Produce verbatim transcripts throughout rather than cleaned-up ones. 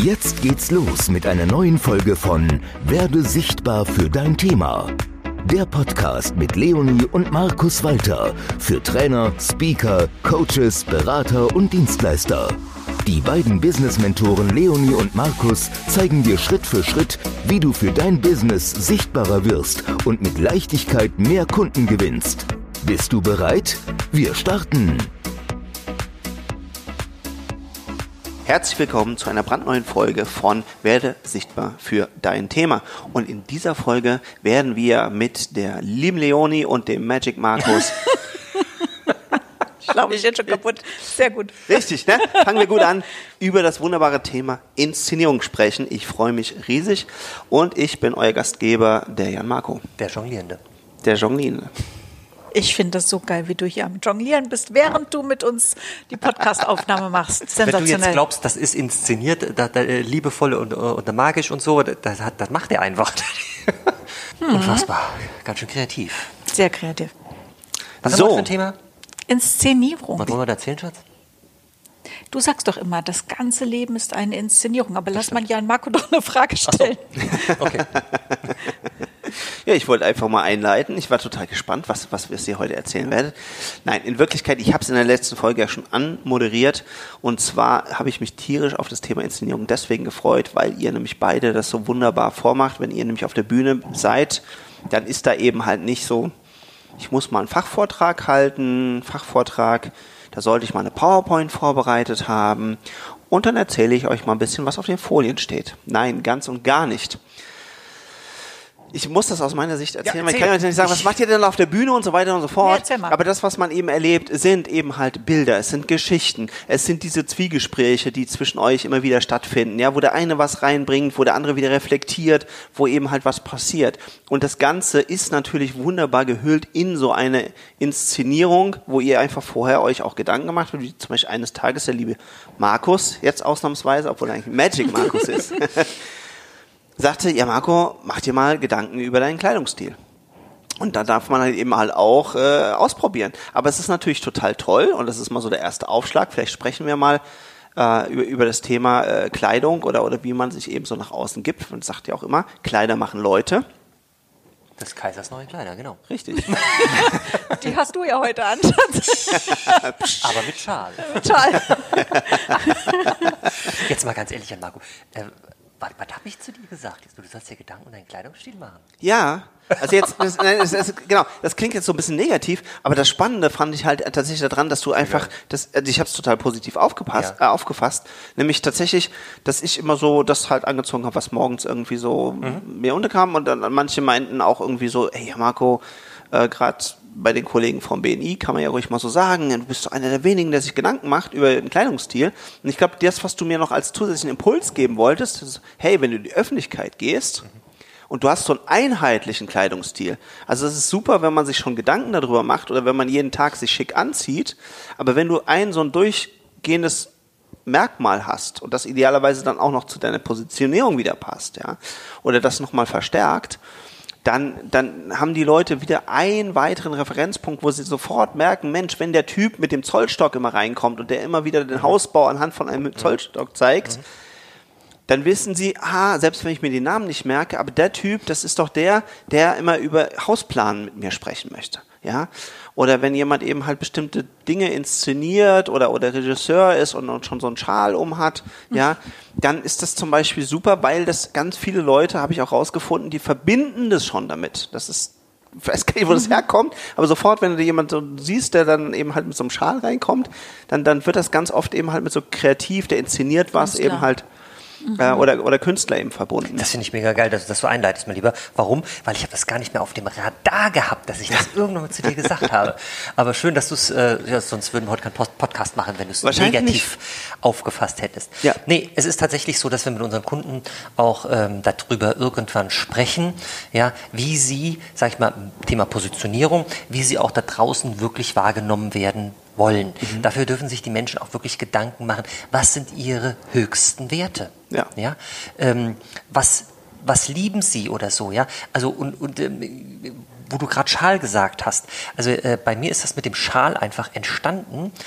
Jetzt geht's los mit einer neuen Folge von Werde sichtbar für dein Thema. Der Podcast mit Leonie und Markus Walter für Trainer, Speaker, Coaches, Berater und Dienstleister. Die beiden Business-Mentoren Leonie und Markus zeigen dir Schritt für Schritt, wie du für dein Business sichtbarer wirst und mit Leichtigkeit mehr Kunden gewinnst. Bist du bereit? Wir starten! Herzlich willkommen zu einer brandneuen Folge von Werde sichtbar für dein Thema. Und in dieser Folge werden wir mit der lieben Leonie und dem Magic Markus Ich glaube, ich bin schon kaputt. Sehr gut. Richtig, ne? Fangen wir gut an, über das wunderbare Thema Inszenierung sprechen. Ich freue mich riesig und ich bin euer Gastgeber, der Jan Marco. Der Jonglierende. Der Jonglierende. Ich finde das so geil, wie du hier am Jonglieren bist, während du mit uns die Podcast-Aufnahme machst. Sensationell. Wenn du jetzt glaubst, das ist inszeniert, da, da, liebevoll und, und magisch und so, das, das macht er einfach. Hm. Unfassbar. Ganz schön kreativ. Sehr kreativ. Was so. haben wir für ein Thema? Inszenierung. Was wollen wir da erzählen, Schatz? Du sagst doch immer, das ganze Leben ist eine Inszenierung. Aber lass mal Jan Marco doch eine Frage stellen. Ach so. Okay. Ja, ich wollte einfach mal einleiten. Ich war total gespannt, was, was wir dir heute erzählen werdet. Nein, in Wirklichkeit, ich habe es in der letzten Folge ja schon anmoderiert. Und zwar habe ich mich tierisch auf das Thema Inszenierung deswegen gefreut, weil ihr nämlich beide das so wunderbar vormacht. Wenn ihr nämlich auf der Bühne seid, dann ist da eben halt nicht so, ich muss mal einen Fachvortrag halten, Fachvortrag, da sollte ich mal eine PowerPoint vorbereitet haben und dann erzähle ich euch mal ein bisschen, was auf den Folien steht. Nein, ganz und gar nicht. Ich muss das aus meiner Sicht erzählen, ja, erzähl. Weil ich kann ja nicht sagen, was macht ihr denn auf der Bühne und so weiter und so fort. Ja, aber das, was man eben erlebt, sind eben halt Bilder, es sind Geschichten, es sind diese Zwiegespräche, die zwischen euch immer wieder stattfinden, ja, wo der eine was reinbringt, wo der andere wieder reflektiert, wo eben halt was passiert. Und das Ganze ist natürlich wunderbar gehüllt in so eine Inszenierung, wo ihr einfach vorher euch auch Gedanken gemacht habt, wie zum Beispiel eines Tages der liebe Markus, jetzt ausnahmsweise, obwohl er eigentlich Magic Markus ist, sagte, ja Marco, mach dir mal Gedanken über deinen Kleidungsstil. Und da darf man halt eben halt auch äh, ausprobieren. Aber es ist natürlich total toll und das ist mal so der erste Aufschlag. Vielleicht sprechen wir mal äh, über, über das Thema äh, Kleidung oder, oder wie man sich eben so nach außen gibt. Man sagt ja auch immer, Kleider machen Leute. Des Kaisers neue Kleider, genau. Richtig. Die hast du ja heute an. Aber mit Schal. Mit Schal. Jetzt mal ganz ehrlich, Jan Marco. Äh, Was, was habe ich zu dir gesagt? Du sollst dir Gedanken um deinen Kleidungsstil machen. Ja, also jetzt, das, das, das, genau, das klingt jetzt so ein bisschen negativ, aber das Spannende fand ich halt tatsächlich daran, dass du einfach, das, also ich habe es total positiv aufgepasst, ja. äh, aufgefasst, nämlich tatsächlich, dass ich immer so das halt angezogen habe, was morgens irgendwie so mhm. mir unterkam und dann manche meinten auch irgendwie so, hey Marco, äh, gerade bei den Kollegen vom B N I kann man ja ruhig mal so sagen, du bist so einer der wenigen, der sich Gedanken macht über den Kleidungsstil. Und ich glaube, das, was du mir noch als zusätzlichen Impuls geben wolltest, ist, hey, wenn du in die Öffentlichkeit gehst mhm. und du hast so einen einheitlichen Kleidungsstil, also es ist super, wenn man sich schon Gedanken darüber macht oder wenn man jeden Tag sich schick anzieht, aber wenn du ein so ein durchgehendes Merkmal hast und das idealerweise dann auch noch zu deiner Positionierung wieder passt, ja, oder das nochmal verstärkt, Dann, dann haben die Leute wieder einen weiteren Referenzpunkt, wo sie sofort merken, Mensch, wenn der Typ mit dem Zollstock immer reinkommt und der immer wieder den Hausbau anhand von einem Zollstock zeigt, mhm. dann wissen sie, ah, selbst wenn ich mir den Namen nicht merke, aber der Typ, das ist doch der, der immer über Hausplanen mit mir sprechen möchte. Ja? Oder wenn jemand eben halt bestimmte Dinge inszeniert oder, oder Regisseur ist und, und schon so einen Schal um hat, ja, dann ist das zum Beispiel super, weil das ganz viele Leute, habe ich auch rausgefunden, die verbinden das schon damit. Das ist, ich weiß gar nicht, wo das herkommt, aber sofort, wenn du jemanden so siehst, der dann eben halt mit so einem Schal reinkommt, dann, dann wird das ganz oft eben halt mit so kreativ, der inszeniert was eben halt Mhm. Äh, oder, oder Künstler eben verbunden. Das finde ich mega geil, dass du das so einleitest, mein Lieber. Warum? Weil ich habe das gar nicht mehr auf dem Radar gehabt, dass ich das irgendwann mal zu dir gesagt habe. Aber schön, dass du es, äh, ja, sonst würden wir heute keinen Podcast machen, wenn du es negativ nicht aufgefasst hättest. Ja. Nee, es ist tatsächlich so, dass wir mit unseren Kunden auch ähm, darüber irgendwann sprechen, ja, wie sie, sag ich mal, Thema Positionierung, wie sie auch da draußen wirklich wahrgenommen werden wollen. Mhm. Dafür dürfen sich die Menschen auch wirklich Gedanken machen, was sind ihre höchsten Werte? Ja. Ja? Ähm, was, was lieben sie oder so? Ja? Also und, und ähm, wo du gerade Schal gesagt hast, also äh, bei mir ist das mit dem Schal einfach entstanden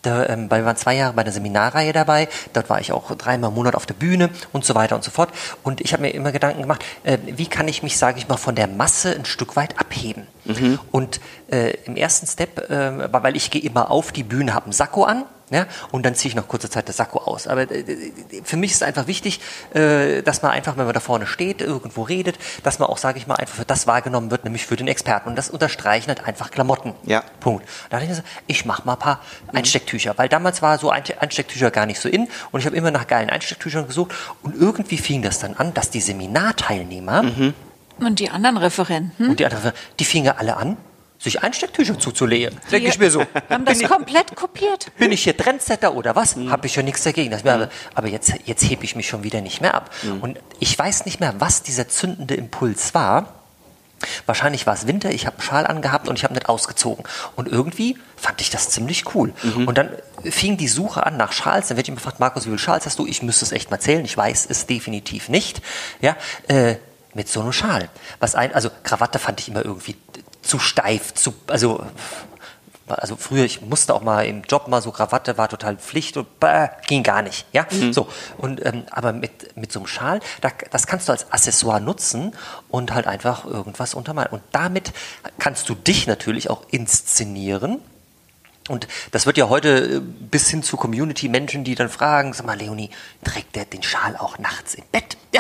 Da, ähm, weil wir waren zwei Jahre bei der Seminarreihe dabei. Dort war ich auch dreimal im Monat auf der Bühne und so weiter und so fort. Und ich habe mir immer Gedanken gemacht, äh, wie kann ich mich, sage ich mal, von der Masse ein Stück weit abheben? Mhm. Und äh, im ersten Step, äh, weil ich gehe immer auf die Bühne, habe einen Sakko an. Ja, und dann ziehe ich nach kurzer Zeit das Sakko aus. Aber äh, für mich ist einfach wichtig, äh, dass man einfach, wenn man da vorne steht, irgendwo redet, dass man auch, sage ich mal, einfach für das wahrgenommen wird, nämlich für den Experten. Und das unterstreichen halt einfach Klamotten. Ja. Punkt. Da dachte ich so, ich mache mal ein paar mhm. Einstecktücher. Weil damals war so Einstecktücher gar nicht so in. Und ich habe immer nach geilen Einstecktüchern gesucht. Und irgendwie fing das dann an, dass die Seminarteilnehmer mhm. und die anderen Referenten, und die, anderen, die fingen alle an, sich Einstecktücher zuzulegen. Denke ich mir so. Haben das ich, komplett kopiert? Bin ich hier Trendsetter oder was? Mhm. Habe ich ja nichts dagegen. Das mir, mhm. aber jetzt, jetzt hebe ich mich schon wieder nicht mehr ab. Mhm. Und ich weiß nicht mehr, was dieser zündende Impuls war. Wahrscheinlich war es Winter, ich habe einen Schal angehabt und ich habe nicht ausgezogen. Und irgendwie fand ich das ziemlich cool. Mhm. Und dann fing die Suche an nach Schals. Dann werde ich immer gefragt, Markus, wie viele Schals hast du? Ich müsste es echt mal zählen. Ich weiß es definitiv nicht. Ja, äh, mit so einem Schal. Was ein, also Krawatte fand ich immer irgendwie zu steif, zu, also, also früher, ich musste auch mal im Job mal so, Krawatte war total Pflicht und bäh, ging gar nicht, ja, mhm. so, und, ähm, aber mit, mit so einem Schal, da, das kannst du als Accessoire nutzen und halt einfach irgendwas untermalen und damit kannst du dich natürlich auch inszenieren. Und das wird ja heute bis hin zu Community-Menschen, die dann fragen, sag mal, Leonie, trägt der den Schal auch nachts im Bett? Ja.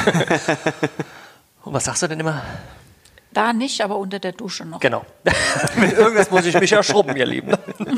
Und was sagst du denn immer? Da nicht, aber unter der Dusche noch. Genau. Mit irgendwas muss ich mich ja schrubben, ihr Lieben.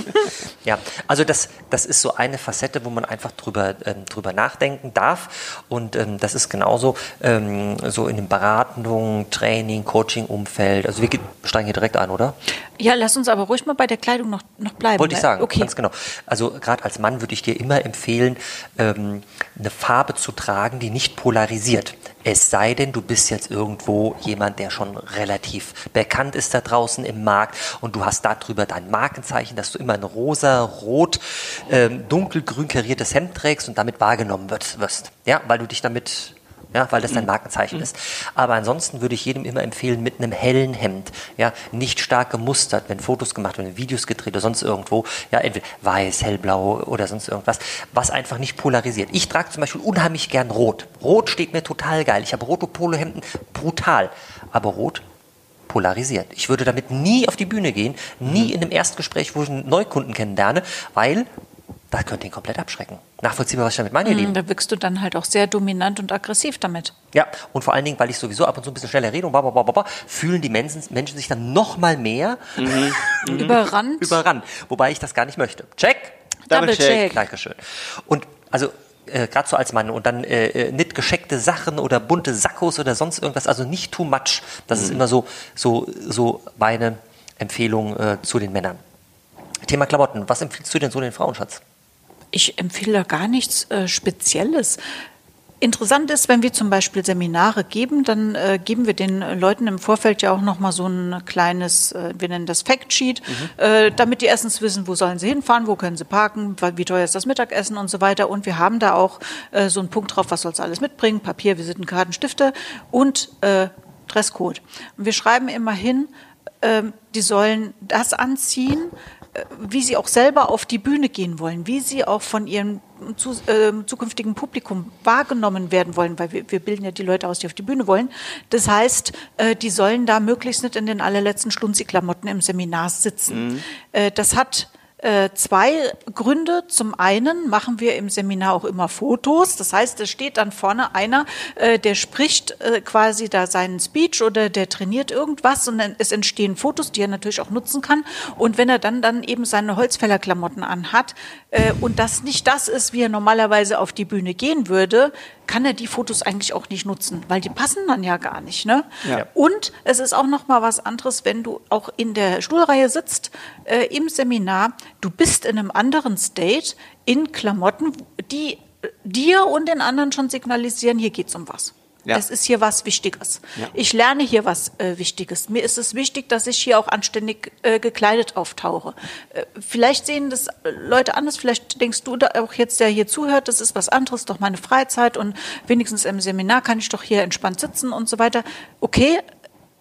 Ja, also das, das ist so eine Facette, wo man einfach drüber, ähm, drüber nachdenken darf. Und ähm, das ist genauso ähm, so in dem Beratung, Training, Coaching-Umfeld. Also wir steigen hier direkt ein, oder? Ja, lass uns aber ruhig mal bei der Kleidung noch, noch bleiben. Wollte ich sagen, okay. Ganz genau. Also gerade als Mann würde ich dir immer empfehlen, ähm, eine Farbe zu tragen, die nicht polarisiert. Es sei denn, du bist jetzt irgendwo jemand, der schon relativ bekannt ist da draußen im Markt und du hast darüber dein Markenzeichen, dass du immer ein rosa, rot, ähm, dunkelgrün kariertes Hemd trägst und damit wahrgenommen wird, wirst. Ja, weil du dich damit... Ja, weil das dein Markenzeichen mhm. ist. Aber ansonsten würde ich jedem immer empfehlen, mit einem hellen Hemd, ja, nicht stark gemustert, wenn Fotos gemacht werden, Videos gedreht oder sonst irgendwo, ja, entweder weiß, hellblau oder sonst irgendwas, was einfach nicht polarisiert. Ich trage zum Beispiel unheimlich gern Rot. Rot steht mir total geil. Ich habe rote Polohemden, brutal. Aber Rot polarisiert. Ich würde damit nie auf die Bühne gehen, nie in einem Erstgespräch, wo ich einen Neukunden kennenlerne, weil das könnte ihn komplett abschrecken. Nachvollziehbar, was ich damit meine, ihr Lieben. Da wirkst du dann halt auch sehr dominant und aggressiv damit. Ja, und vor allen Dingen, weil ich sowieso ab und zu ein bisschen schneller rede und blablabla, fühlen die Menschen, Menschen sich dann noch mal mehr mhm. überrannt. überrannt. Wobei ich das gar nicht möchte. Check. Double, Double check. check. Dankeschön. Und also äh, gerade so als Mann und dann äh, nicht gescheckte Sachen oder bunte Sakkos oder sonst irgendwas, also nicht too much. Das mhm. ist immer so, so, so meine Empfehlung äh, zu den Männern. Thema Klamotten. Was empfiehlst du denn so den Frauen, Schatz? Ich empfehle da gar nichts äh, Spezielles. Interessant ist, wenn wir zum Beispiel Seminare geben, dann äh, geben wir den Leuten im Vorfeld ja auch noch mal so ein kleines, äh, wir nennen das Factsheet, mhm. äh, damit die erstens wissen, wo sollen sie hinfahren, wo können sie parken, wie teuer ist das Mittagessen und so weiter. Und wir haben da auch äh, so einen Punkt drauf, was soll es alles mitbringen, Papier, Visitenkarten, Stifte und äh, Dresscode. Und wir schreiben immer hin, äh, die sollen das anziehen, wie sie auch selber auf die Bühne gehen wollen, wie sie auch von ihrem zu, äh, zukünftigen Publikum wahrgenommen werden wollen, weil wir, wir bilden ja die Leute aus, die auf die Bühne wollen. Das heißt, äh, die sollen da möglichst nicht in den allerletzten Schlunzi-Klamotten im Seminar sitzen. Mhm. Äh, das hat äh, zwei Gründe. Zum einen machen wir im Seminar auch immer Fotos. Das heißt, es steht dann vorne einer, äh, der spricht äh, quasi da seinen Speech oder der trainiert irgendwas und dann, es entstehen Fotos, die er natürlich auch nutzen kann. Und wenn er dann, dann eben seine Holzfällerklamotten anhat äh, und das nicht das ist, wie er normalerweise auf die Bühne gehen würde, kann er die Fotos eigentlich auch nicht nutzen, weil die passen dann ja gar nicht. Ne? Ja. Und es ist auch noch mal was anderes, wenn du auch in der Stuhlreihe sitzt, äh, im Seminar, du bist in einem anderen State, in Klamotten, die dir und den anderen schon signalisieren, hier geht's um was. Ja. Es ist hier was Wichtiges. Ja. Ich lerne hier was äh, Wichtiges. Mir ist es wichtig, dass ich hier auch anständig äh, gekleidet auftauche. Äh, vielleicht sehen das Leute anders, vielleicht denkst du da auch jetzt, der hier zuhört, das ist was anderes, doch meine Freizeit und wenigstens im Seminar kann ich doch hier entspannt sitzen und so weiter. Okay,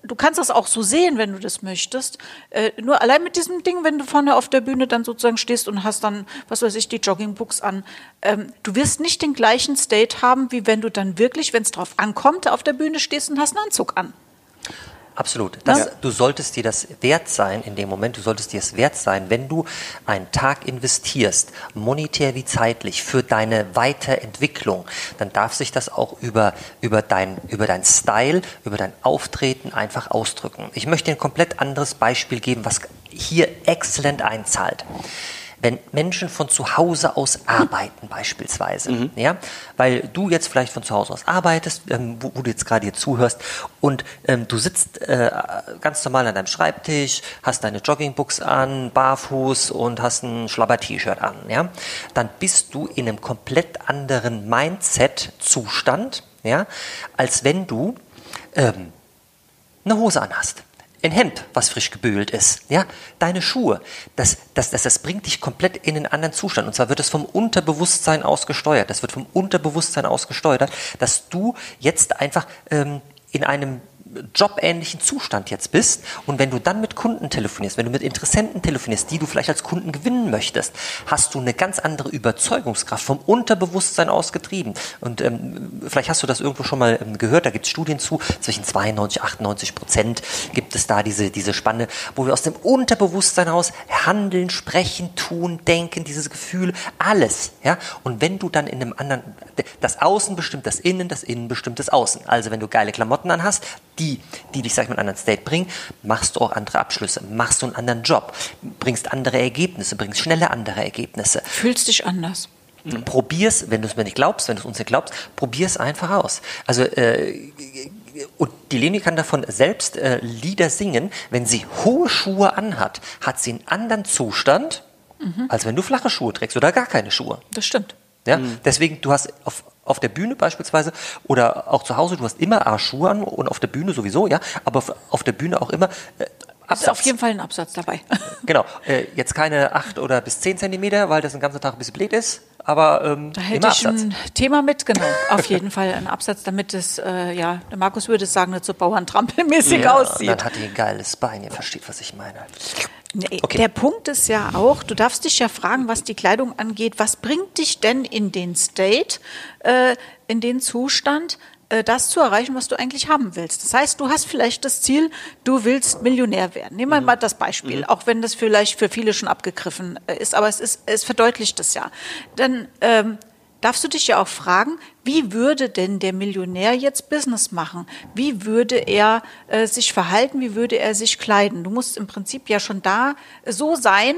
du kannst das auch so sehen, wenn du das möchtest. Äh, nur allein mit diesem Ding, wenn du vorne auf der Bühne dann sozusagen stehst und hast dann, was weiß ich, die Joggingbooks an. Ähm, du wirst nicht den gleichen State haben, wie wenn du dann wirklich, wenn es drauf ankommt, auf der Bühne stehst und hast einen Anzug an. Absolut. Das, ja. Du solltest dir das wert sein in dem Moment, du solltest dir es wert sein, wenn du einen Tag investierst, monetär wie zeitlich, für deine Weiterentwicklung, dann darf sich das auch über, über, dein, über dein Style, über dein Auftreten einfach ausdrücken. Ich möchte dir ein komplett anderes Beispiel geben, was hier exzellent einzahlt. Wenn Menschen von zu Hause aus arbeiten beispielsweise, mhm. ja, weil du jetzt vielleicht von zu Hause aus arbeitest, ähm, wo, wo du jetzt gerade hier zuhörst und ähm, du sitzt äh, ganz normal an deinem Schreibtisch, hast deine Joggingbooks an, barfuß und hast ein Schlabber-T-Shirt an, ja, dann bist du in einem komplett anderen Mindset-Zustand, ja, als wenn du ähm, eine Hose anhast. Ein Hemd, was frisch gebügelt ist, ja, deine Schuhe, das, das, das, das bringt dich komplett in einen anderen Zustand. Und zwar wird es vom Unterbewusstsein aus gesteuert. Das wird vom Unterbewusstsein aus gesteuert, dass du jetzt einfach ähm, in einem jobähnlichen Zustand jetzt bist und wenn du dann mit Kunden telefonierst, wenn du mit Interessenten telefonierst, die du vielleicht als Kunden gewinnen möchtest, hast du eine ganz andere Überzeugungskraft vom Unterbewusstsein aus getrieben. Und ähm, vielleicht hast du das irgendwo schon mal ähm, gehört, da gibt es Studien zu, zwischen zweiundneunzig, achtundneunzig Prozent gibt es da diese, diese Spanne, wo wir aus dem Unterbewusstsein aus handeln, sprechen, tun, denken, dieses Gefühl, alles. Ja? Und wenn du dann in einem anderen, das Außen bestimmt das Innen, das Innen bestimmt das Außen. Also wenn du geile Klamotten anhast, die, die dich, sag ich mal, in einen anderen State bringen, machst du auch andere Abschlüsse, machst du einen anderen Job, bringst andere Ergebnisse, bringst schnelle andere Ergebnisse. Fühlst dich anders. Mhm. Probier's, wenn du es mir nicht glaubst, wenn du es uns nicht glaubst, probier's einfach aus. Also, äh, und die Leni kann davon selbst äh, Lieder singen, wenn sie hohe Schuhe anhat, hat sie einen anderen Zustand, mhm. als wenn du flache Schuhe trägst oder gar keine Schuhe. Das stimmt. Ja? Mhm. Deswegen, du hast auf Auf der Bühne beispielsweise oder auch zu Hause, du hast immer A-Schuhe an und auf der Bühne sowieso, ja, aber auf der Bühne auch immer äh, Absatz. Ist auf jeden Fall ein Absatz dabei. Genau, äh, jetzt keine acht oder bis zehn Zentimeter, weil das den ganzen Tag ein bisschen blöd ist, aber ähm, da hätte ich Absatz. Ein Thema mitgenommen, auf jeden Fall ein Absatz, damit es, äh, ja, der Markus würde es sagen, nicht so bauerntrampelmäßig ja, aussieht. Dann hat die ein geiles Bein, ihr versteht, was ich meine. Nee, okay. Der Punkt ist ja auch, du darfst dich ja fragen, was die Kleidung angeht, was bringt dich denn in den State, äh, in den Zustand, äh, das zu erreichen, was du eigentlich haben willst. Das heißt, du hast vielleicht das Ziel, du willst Millionär werden. Nehmen wir mhm. mal das Beispiel, mhm. auch wenn das vielleicht für viele schon abgegriffen ist, aber es, ist, es verdeutlicht es ja. Dann ähm, darfst du dich ja auch fragen, wie würde denn der Millionär jetzt Business machen? Wie würde er äh, sich verhalten? Wie würde er sich kleiden? Du musst im Prinzip ja schon da so sein,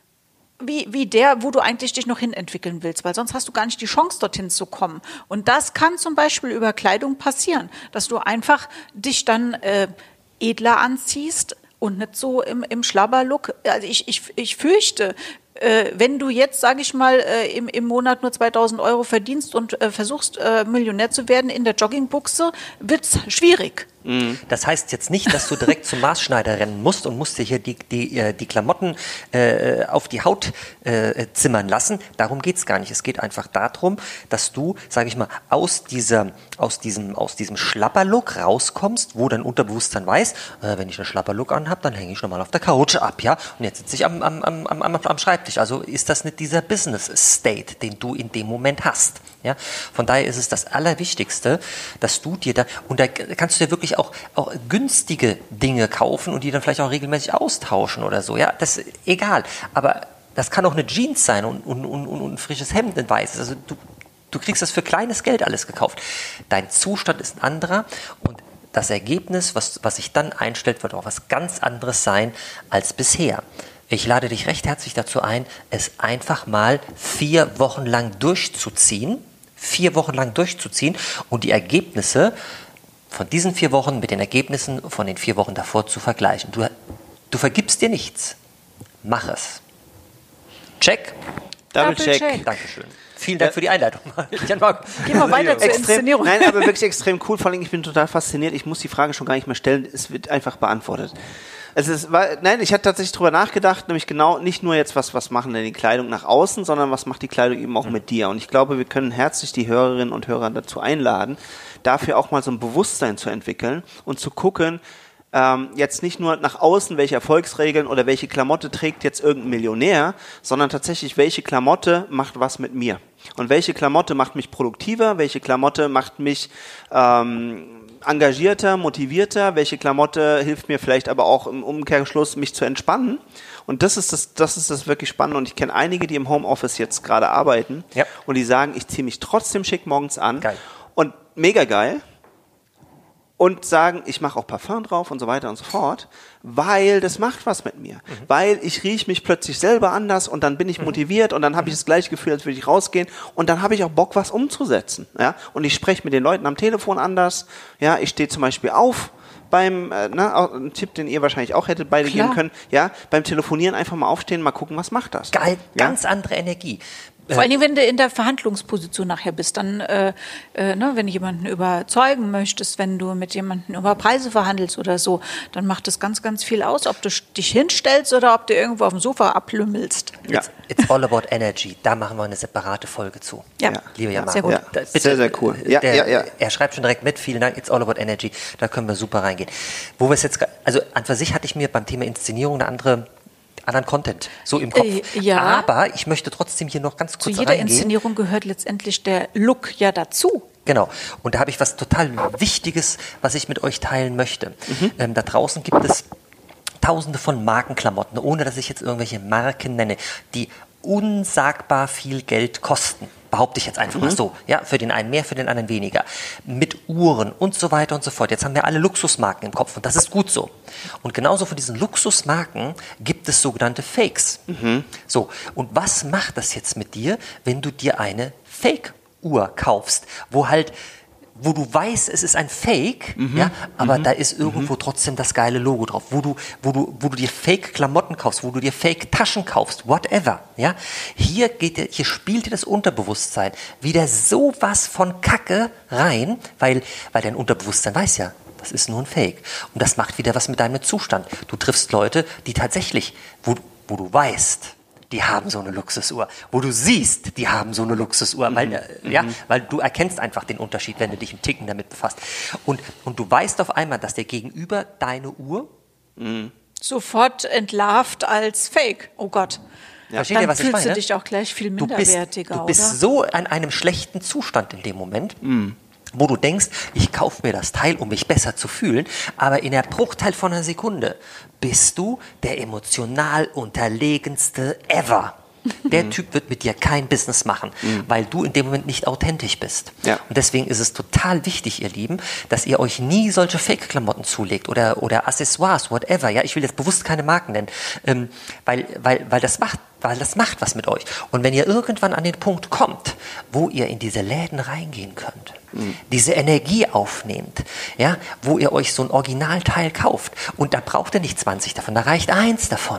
wie, wie der, wo du eigentlich dich noch hin entwickeln willst, weil sonst hast du gar nicht die Chance, dorthin zu kommen. Und das kann zum Beispiel über Kleidung passieren, dass du einfach dich dann äh, edler anziehst und nicht so im, im Schlabberlook. Also ich, ich, ich fürchte, Äh, wenn du jetzt, sage ich mal, äh, im, im Monat nur zweitausend Euro verdienst und äh, versuchst, äh, Millionär zu werden in der Joggingbuchse, wird's schwierig. Das heißt jetzt nicht, dass du direkt zum Maßschneider rennen musst und musst dir hier die, die, die Klamotten äh, auf die Haut äh, zimmern lassen. Darum geht's gar nicht. Es geht einfach darum, dass du, sage ich mal, aus, dieser, aus diesem, aus diesem Schlapperlook rauskommst, wo dein Unterbewusstsein weiß, äh, wenn ich einen Schlapperlook anhab, dann hänge ich nochmal auf der Couch ab, ja. Und jetzt sitze ich am, am, am, am, am Schreibtisch. Also ist das nicht dieser Business-State, den du in dem Moment hast. Ja? Von daher ist es das Allerwichtigste, dass du dir da, und da kannst du dir wirklich auch, auch günstige Dinge kaufen und die dann vielleicht auch regelmäßig austauschen oder so. Ja, das ist egal. Aber das kann auch eine Jeans sein und, und, und, und ein frisches Hemd, ein weißes. Also du, du kriegst das für kleines Geld alles gekauft. Dein Zustand ist ein anderer und das Ergebnis, was, was sich dann einstellt, wird auch was ganz anderes sein als bisher. Ich lade dich recht herzlich dazu ein, es einfach mal vier Wochen lang durchzuziehen, vier Wochen lang durchzuziehen und die Ergebnisse von diesen vier Wochen mit den Ergebnissen von den vier Wochen davor zu vergleichen. Du, du vergibst dir nichts. Mach es. Check. Double check. check. Dankeschön. Vielen Dank ja. für die Einleitung. Gehen wir weiter zur Inszenierung. Nein, aber wirklich extrem cool. Vor allem, ich bin total fasziniert. Ich muss die Frage schon gar nicht mehr stellen. Es wird einfach beantwortet. Also es war, nein, ich hatte tatsächlich drüber nachgedacht, nämlich genau nicht nur jetzt, was, was machen denn die Kleidung nach außen, sondern was macht die Kleidung eben auch mhm. mit dir. Und ich glaube, wir können herzlich die Hörerinnen und Hörer dazu einladen, dafür auch mal so ein Bewusstsein zu entwickeln und zu gucken, ähm, jetzt nicht nur nach außen, welche Erfolgsregeln oder welche Klamotte trägt jetzt irgendein Millionär, sondern tatsächlich, welche Klamotte macht was mit mir. Und welche Klamotte macht mich produktiver, welche Klamotte macht mich ähm, engagierter, motivierter, welche Klamotte hilft mir vielleicht aber auch im Umkehrschluss, mich zu entspannen. Und das ist das, das ist das wirklich Spannende. Und ich kenne einige, die im Homeoffice jetzt gerade arbeiten ja. und die sagen, ich ziehe mich trotzdem schick morgens an. Geil. Und mega geil. Und sagen, ich mache auch Parfum drauf und so weiter und so fort, weil das macht was mit mir. Mhm. Weil ich rieche mich plötzlich selber anders und dann bin ich motiviert und dann habe ich das gleiche Gefühl, als würde ich rausgehen und dann habe ich auch Bock, was umzusetzen. Ja? Und ich spreche mit den Leuten am Telefon anders. Ja, ich stehe zum Beispiel auf beim, äh, ne, ein Tipp, den ihr wahrscheinlich auch hättet beide Klar. geben können, ja, beim Telefonieren einfach mal aufstehen, mal gucken, was macht das. Geil, ja? ganz andere Energie. Vor allen Dingen, wenn du in der Verhandlungsposition nachher bist, dann, äh, äh, ne, wenn du jemanden überzeugen möchtest, wenn du mit jemandem über Preise verhandelst oder so, dann macht das ganz, ganz viel aus, ob du dich hinstellst oder ob du irgendwo auf dem Sofa ablümmelst. Ja. It's, it's all about energy. Da machen wir eine separate Folge zu. Ja, Liebe Jan sehr gut. Ja. Bitte, Sehr, sehr cool. Ja, der, ja, ja. Er schreibt schon direkt mit, vielen Dank, it's all about energy. Da können wir super reingehen. Wo wir es jetzt, also an für sich hatte ich mir beim Thema Inszenierung eine andere anderen Content, so im Kopf. Äh, ja. Aber ich möchte trotzdem hier noch ganz kurz reingehen. Zu jeder Inszenierung gehört letztendlich der Look ja dazu. Genau. Und da habe ich was total Wichtiges, was ich mit euch teilen möchte. Mhm. Ähm, da draußen gibt es Tausende von Markenklamotten, ohne dass ich jetzt irgendwelche Marken nenne, die unsagbar viel Geld kosten. Behaupte ich jetzt einfach mhm. mal so. Ja, für den einen mehr, für den anderen weniger. Mit Uhren und so weiter und so fort. Jetzt haben wir alle Luxusmarken im Kopf und das ist gut so. Und genauso von diesen Luxusmarken gibt es sogenannte Fakes. Mhm. So, und was macht das jetzt mit dir, wenn du dir eine Fake-Uhr kaufst, wo halt wo du weißt, es ist ein Fake, mhm. ja, aber mhm. da ist irgendwo mhm. trotzdem das geile Logo drauf, wo du, wo du, wo du dir Fake-Klamotten kaufst, wo du dir Fake-Taschen kaufst, whatever, ja. Hier geht, hier spielt dir das Unterbewusstsein wieder sowas von Kacke rein, weil, weil dein Unterbewusstsein weiß ja, das ist nur ein Fake. Und das macht wieder was mit deinem Zustand. Du triffst Leute, die tatsächlich, wo, wo du weißt, die haben so eine Luxusuhr. Wo du siehst, die haben so eine Luxusuhr. Mhm. Weil, äh, ja, weil du erkennst einfach den Unterschied, wenn du dich einen Ticken damit befasst. Und, und du weißt auf einmal, dass der Gegenüber deine Uhr mhm. sofort entlarvt als Fake. Oh Gott. Ja. Versteht Dann ihr, was fühlst ich meine? du dich auch gleich viel minderwertiger, Du bist, du bist oder? so an einem schlechten Zustand in dem Moment, mhm. wo du denkst, ich kaufe mir das Teil, um mich besser zu fühlen, aber in der Bruchteil von einer Sekunde bist du der emotional unterlegenste ever. Der Typ wird mit dir kein Business machen, mhm. weil du in dem Moment nicht authentisch bist. Ja. Und deswegen ist es total wichtig, ihr Lieben, dass ihr euch nie solche Fake-Klamotten zulegt oder, oder Accessoires, whatever. Ja, ich will jetzt bewusst keine Marken nennen, ähm, weil, weil, weil das macht weil das macht was mit euch. Und wenn ihr irgendwann an den Punkt kommt, wo ihr in diese Läden reingehen könnt, mhm. diese Energie aufnehmt, ja, wo ihr euch so ein Originalteil kauft und da braucht ihr nicht zwanzig davon, da reicht eins davon.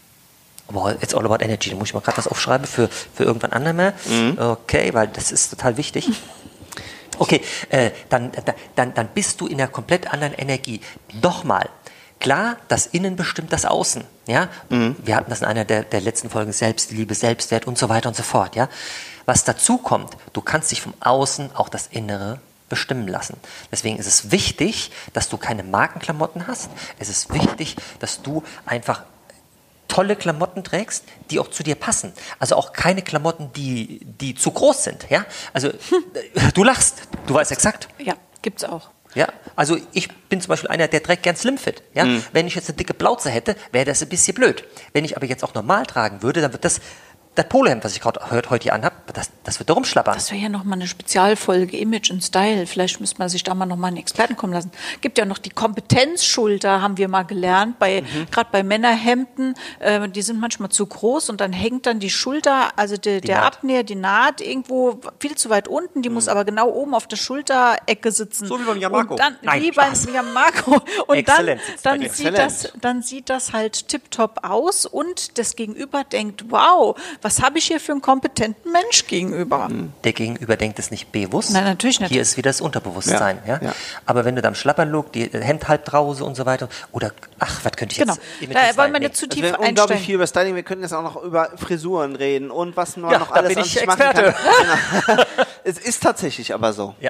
Aber it's all about energy, da muss ich mal gerade was aufschreiben für, für irgendwann anderen mehr. Mhm. Okay, weil das ist total wichtig. Okay, äh, dann, dann, dann bist du in einer komplett anderen Energie. Nochmal. Klar, das Innen bestimmt das Außen. Ja? Mhm. Wir hatten das in einer der, der letzten Folgen, Selbstliebe, Selbstwert und so weiter und so fort. Ja? Was dazu kommt, du kannst dich vom Außen auch das Innere bestimmen lassen. Deswegen ist es wichtig, dass du keine Markenklamotten hast. Es ist wichtig, dass du einfach tolle Klamotten trägst, die auch zu dir passen. Also auch keine Klamotten, die, die zu groß sind. Ja? Also hm. du lachst, du weißt exakt. Ja, gibt's auch. Ja, also ich bin zum Beispiel einer, der trägt gern Slimfit. Ja? Mhm. Wenn ich jetzt eine dicke Plauze hätte, wäre das ein bisschen blöd. Wenn ich aber jetzt auch normal tragen würde, dann wird das, das Polohemd, was ich gerade heute hier anhabe, das, das wird da rumschlappern. Das wäre ja nochmal eine Spezialfolge Image und Style. Vielleicht müsste man sich da mal nochmal einen Experten kommen lassen. Gibt ja noch die Kompetenzschulter, haben wir mal gelernt, bei, mhm. gerade bei Männerhemden. Äh, die sind manchmal zu groß und dann hängt dann die Schulter, also die, die der Naht. Abnäher, die Naht irgendwo viel zu weit unten. Die mhm. muss aber genau oben auf der Schulterecke sitzen. So wie beim Yamaco. Und dann, Nein, wie beim Yamaco. Und dann, dann, sieht Exzellent. das, dann sieht das halt tipptopp aus und das Gegenüber denkt, wow, was habe ich hier für einen kompetenten Mensch gegenüber? Der Gegenüber denkt es nicht bewusst. Nein, natürlich nicht. Hier ist wieder das Unterbewusstsein. Ja, ja? Ja. Aber wenn du da am Schlapperlook, die Hemd halb drause und so weiter, oder, ach, was könnte ich genau. jetzt... Genau, da wollen wir nicht zu tief einsteigen. Unglaublich viel über Styling. Wir könnten jetzt auch noch über Frisuren reden und was man ja, noch alles bin an ich sich Experte. machen kann. Es ist tatsächlich aber so. Ja.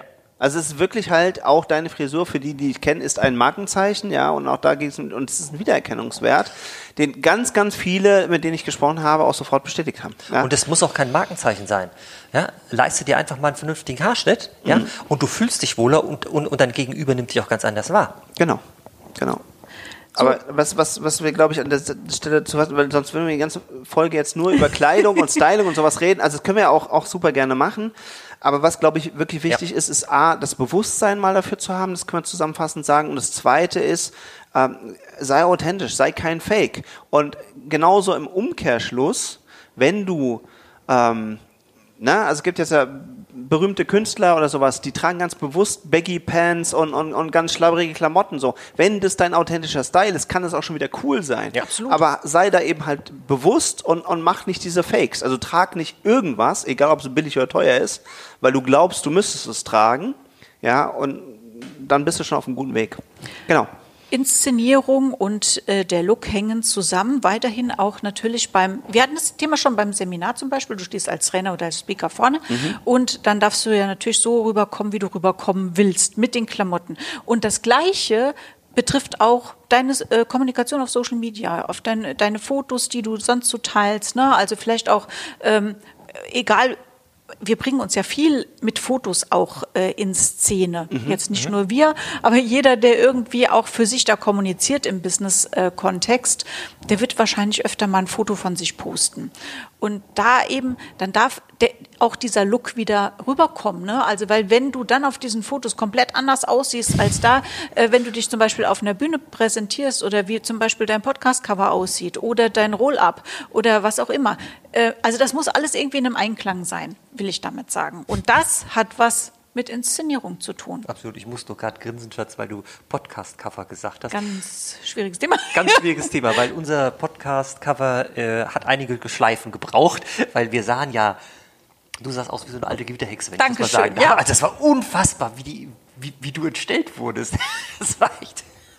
Also es ist wirklich halt auch deine Frisur, für die, die ich kenne, ist ein Markenzeichen, ja, und auch da geht es, und es ist ein Wiedererkennungswert, den ganz, ganz viele, mit denen ich gesprochen habe, auch sofort bestätigt haben. Ja? Und es muss auch kein Markenzeichen sein. Ja? Leiste dir einfach mal einen vernünftigen Haarschnitt, ja, mhm. und du fühlst dich wohler und, und, und dein Gegenüber nimmt dich auch ganz anders wahr. Genau, genau. So. Aber was, was, was wir, glaube ich, an der Stelle zu fassen, weil sonst würden wir die ganze Folge jetzt nur über Kleidung und Styling und sowas reden. Also das können wir auch, auch super gerne machen. Aber was, glaube ich, wirklich wichtig ja. ist, ist A, das Bewusstsein mal dafür zu haben, das können wir zusammenfassend sagen. Und das Zweite ist, ähm, sei authentisch, sei kein Fake. Und genauso im Umkehrschluss, wenn du, ähm, na, also es gibt jetzt ja berühmte Künstler oder sowas, die tragen ganz bewusst Baggy Pants und, und, und ganz schlabberige Klamotten so. Wenn das dein authentischer Style ist, kann das auch schon wieder cool sein. Ja, absolut. Aber sei da eben halt bewusst und, und mach nicht diese Fakes. Also trag nicht irgendwas, egal ob es billig oder teuer ist, weil du glaubst, du müsstest es tragen. Ja, und dann bist du schon auf einem guten Weg. Genau. Inszenierung und äh, der Look hängen zusammen. Weiterhin auch natürlich beim, wir hatten das Thema schon beim Seminar zum Beispiel, du stehst als Trainer oder als Speaker vorne mhm. und dann darfst du ja natürlich so rüberkommen, wie du rüberkommen willst, mit den Klamotten. Und das Gleiche betrifft auch deine äh, Kommunikation auf Social Media, auf dein, deine Fotos, die du sonst so teilst, ne? Also vielleicht auch, ähm, egal, wir bringen uns ja viel mit Fotos auch äh, in Szene. Mhm. Jetzt nicht mhm. nur wir, aber jeder, der irgendwie auch für sich da kommuniziert im Business-Kontext, äh, der wird wahrscheinlich öfter mal ein Foto von sich posten. Und da eben, dann darf der, auch dieser Look wieder rüberkommen. Ne? Also, weil wenn du dann auf diesen Fotos komplett anders aussiehst als da, äh, wenn du dich zum Beispiel auf einer Bühne präsentierst oder wie zum Beispiel dein Podcast-Cover aussieht oder dein Roll-Up oder was auch immer. Äh, also das muss alles irgendwie in einem Einklang sein, will ich damit sagen. Und das hat was mit Inszenierung zu tun. Absolut. Ich musste gerade grinsen, Schatz, weil du Podcast-Cover gesagt hast. Ganz schwieriges Thema. Ganz schwieriges Thema, weil unser Podcast-Cover äh, hat einige Schleifen gebraucht, weil wir sahen ja, du sahst aus wie so eine alte Gewitterhexe, wenn Dankeschön, ich das mal sagen ja. darf. Also das war unfassbar, wie, die, wie, wie du entstellt wurdest. Das war echt...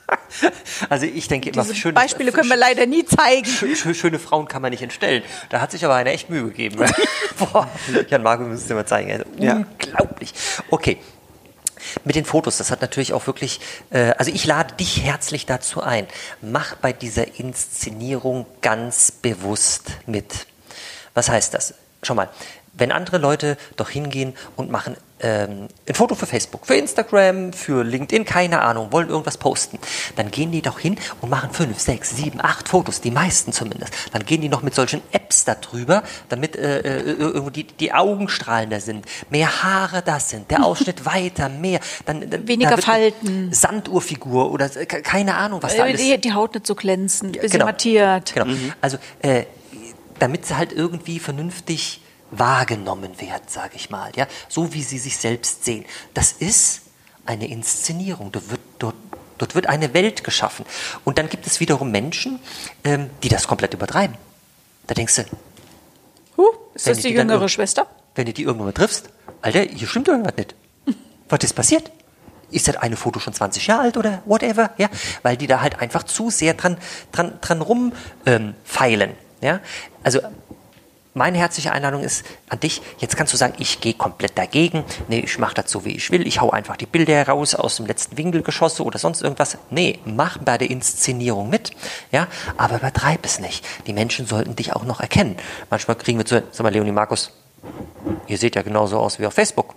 Also ich denke immer, Diese schöne Beispiele können wir leider nie zeigen. Schöne, schöne Frauen kann man nicht entstellen. Da hat sich aber einer echt Mühe gegeben. Boah, Jan Marco, wir müssen es dir mal zeigen. Also ja. Unglaublich. Okay. Mit den Fotos, das hat natürlich auch wirklich, äh, also ich lade dich herzlich dazu ein. Mach bei dieser Inszenierung ganz bewusst mit. Was heißt das? Schau mal, wenn andere Leute doch hingehen und machen ähm, ein Foto für Facebook, für Instagram, für LinkedIn, keine Ahnung, wollen irgendwas posten, dann gehen die doch hin und machen fünf, sechs, sieben, acht Fotos, die meisten zumindest. Dann gehen die noch mit solchen Apps da drüber, damit äh, äh, die, die Augen strahlender sind, mehr Haare das sind, der Ausschnitt weiter, mehr. Dann, dann, weniger Falten. Sanduhrfigur oder keine Ahnung, was da alles... Die, die Haut nicht so glänzend, bisschen genau. mattiert. Genau. Mhm. Also, äh, damit sie halt irgendwie vernünftig wahrgenommen werden, sage ich mal, ja, so wie sie sich selbst sehen. Das ist eine Inszenierung. Dort wird, dort, dort wird eine Welt geschaffen. Und dann gibt es wiederum Menschen, ähm, die das komplett übertreiben. Da denkst du, huh, ist das die, die jüngere dann, Schwester? Wenn du die irgendwann mal triffst, Alter, hier stimmt irgendwas nicht. Was ist passiert? Ist das eine Foto schon zwanzig Jahre alt oder whatever? Ja, weil die da halt einfach zu sehr dran, dran, dran rumfeilen. Ähm, ja, also meine herzliche Einladung ist an dich, jetzt kannst du sagen, ich gehe komplett dagegen, nee, ich mache das so, wie ich will, ich hau einfach die Bilder heraus aus dem letzten Winkel geschossen oder sonst irgendwas. Nee, mach bei der Inszenierung mit, ja, aber übertreib es nicht. Die Menschen sollten dich auch noch erkennen. Manchmal kriegen wir zu, sag mal, Leonie, Markus, ihr seht ja genauso aus wie auf Facebook.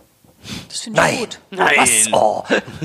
Das finde ich Nein. gut. Nein. Was? Oh.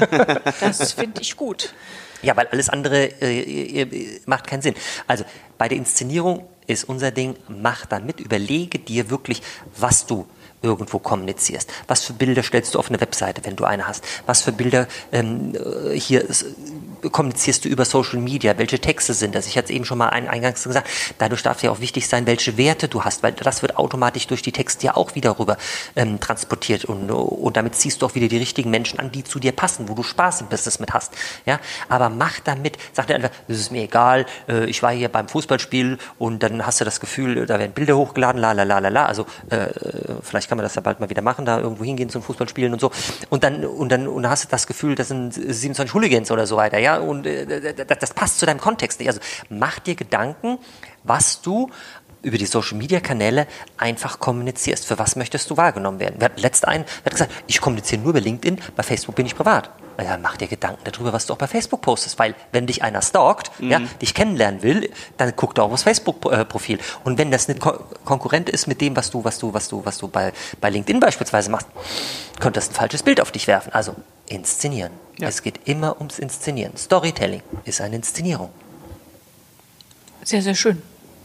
Das finde ich gut. Ja, weil alles andere äh, macht keinen Sinn. Also bei der Inszenierung ist unser Ding, mach dann mit, überlege dir wirklich, was du irgendwo kommunizierst. Was für Bilder stellst du auf eine Webseite, wenn du eine hast? Was für Bilder ähm, hier ist, kommunizierst du über Social Media? Welche Texte sind das? Ich hatte es eben schon mal eingangs gesagt. Dadurch darf ja auch wichtig sein, welche Werte du hast, weil das wird automatisch durch die Texte ja auch wieder rüber ähm, transportiert und, und damit ziehst du auch wieder die richtigen Menschen an, die zu dir passen, wo du Spaß im Business mit hast. Ja? Aber mach damit, sag dir einfach, das ist mir egal, äh, ich war hier beim Fußballspiel und dann hast du das Gefühl, da werden Bilder hochgeladen, la la la la la, also äh, vielleicht kann man das ja bald mal wieder machen, da irgendwo hingehen zum Fußballspielen und so und dann und dann und dann hast du das Gefühl, das sind siebenundzwanzig Hooligans oder so weiter, ja, und äh, das, das passt zu deinem Kontext nicht. Also mach dir Gedanken, was du über die Social-Media-Kanäle einfach kommunizierst. Für was möchtest du wahrgenommen werden? Wir hatten letzte einen, der hat gesagt, ich kommuniziere nur über LinkedIn, bei Facebook bin ich privat. Ja, mach dir Gedanken darüber, was du auch bei Facebook postest, weil wenn dich einer stalkt, mhm. ja, dich kennenlernen will, dann guck doch aufs Facebook-Profil. Und wenn das ein Ko- Konkurrent ist mit dem, was du, was du, was du, was du bei, bei LinkedIn beispielsweise machst, könnte das ein falsches Bild auf dich werfen. Also inszenieren. Ja. Es geht immer ums Inszenieren. Storytelling ist eine Inszenierung. Sehr, sehr schön.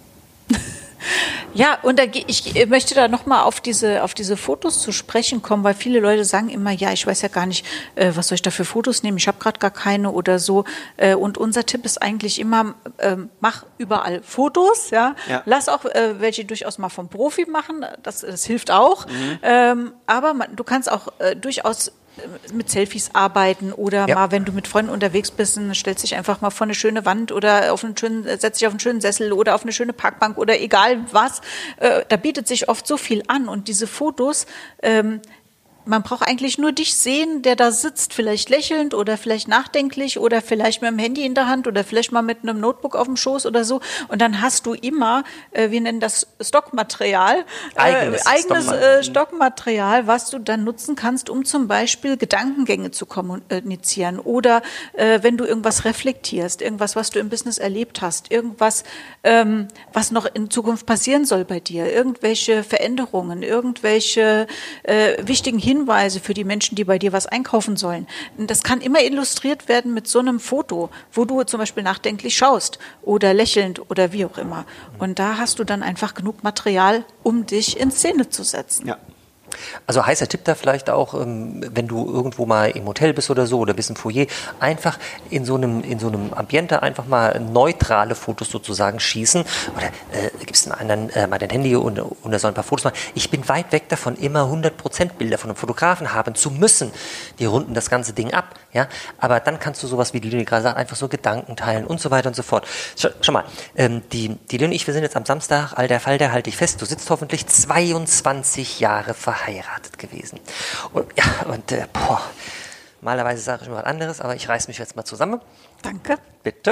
Ja, und da, ich möchte da nochmal auf diese, auf diese Fotos zu sprechen kommen, weil viele Leute sagen immer, ja, ich weiß ja gar nicht, äh, was soll ich da für Fotos nehmen, ich habe gerade gar keine oder so. Äh, und unser Tipp ist eigentlich immer, äh, mach überall Fotos, ja. ja. Lass auch äh, welche durchaus mal vom Profi machen, das, das hilft auch. Mhm. Ähm, aber man, du kannst auch äh, durchaus mit Selfies arbeiten oder ja. mal, wenn du mit Freunden unterwegs bist, dann stellst dich einfach mal vor eine schöne Wand oder auf einen schönen, setzt dich auf einen schönen Sessel oder auf eine schöne Parkbank oder egal was. Äh, da bietet sich oft so viel an und diese Fotos, ähm, man braucht eigentlich nur dich sehen, der da sitzt, vielleicht lächelnd oder vielleicht nachdenklich oder vielleicht mit dem Handy in der Hand oder vielleicht mal mit einem Notebook auf dem Schoß oder so. Und dann hast du immer, äh, wir nennen das Stockmaterial, eigenes, äh, eigenes Stockmaterial. Äh, Stockmaterial, was du dann nutzen kannst, um zum Beispiel Gedankengänge zu kommunizieren oder äh, wenn du irgendwas reflektierst, irgendwas, was du im Business erlebt hast, irgendwas, ähm, was noch in Zukunft passieren soll bei dir, irgendwelche Veränderungen, irgendwelche äh, wichtigen Hinweise Hinweise für die Menschen, die bei dir was einkaufen sollen. Das kann immer illustriert werden mit so einem Foto, wo du zum Beispiel nachdenklich schaust oder lächelnd oder wie auch immer. Und da hast du dann einfach genug Material, um dich in Szene zu setzen. Ja. Also heißer Tipp da vielleicht auch, wenn du irgendwo mal im Hotel bist oder so oder bist im Foyer, einfach in so einem, in so einem Ambiente einfach mal neutrale Fotos sozusagen schießen oder äh, gibst einem äh, mal dein Handy und, und er soll ein paar Fotos machen. Ich bin weit weg davon, immer hundert Prozent Bilder von einem Fotografen haben zu müssen. Die runden das ganze Ding ab, ja. Aber dann kannst du sowas, wie die Leonie gerade sagt, einfach so Gedanken teilen und so weiter und so fort. Schau, schau mal, ähm, die, die Leonie, ich, wir sind jetzt am Samstag, all der Fall, der halte ich fest, du sitzt hoffentlich zweiundzwanzig Jahre verheiratet. Verheiratet gewesen. Und ja, und äh, boah, normalerweise sage ich immer was anderes, aber ich reiß mich jetzt mal zusammen. Danke. Bitte.